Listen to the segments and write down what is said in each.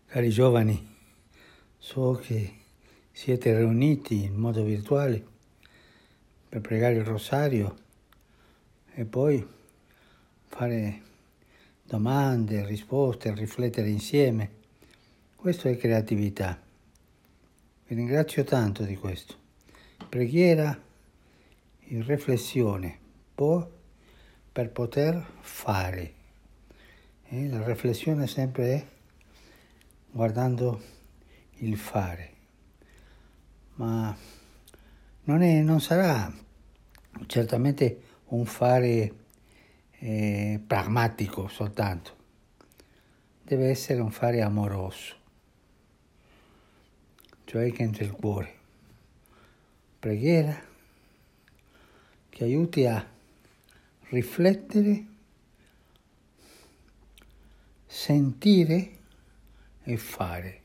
Cari giovani, so che siete riuniti in modo virtuale per pregare il rosario e poi fare domande, risposte, riflettere insieme. Questo è creatività. Vi ringrazio tanto di questo. Preghiera in riflessione per poter fare. La riflessione sempre è guardando il fare, ma non sarà certamente un fare pragmatico soltanto, deve essere un fare amoroso, cioè che entra il cuore. Preghiera che aiuti a riflettere, sentire e fare.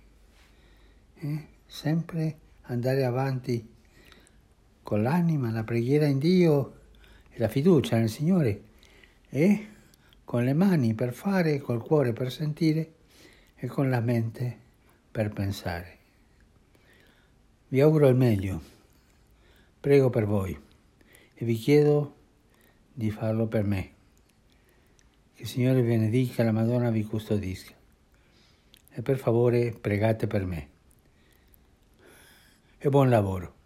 Sempre andare avanti con l'anima, la preghiera in Dio e la fiducia nel Signore e con le mani per fare, col cuore per sentire e con la mente per pensare. Vi auguro il meglio, prego per voi e vi chiedo di farlo per me. Che il Signore vi benedica e la Madonna vi custodisca. E per favore pregate per me. E buon lavoro.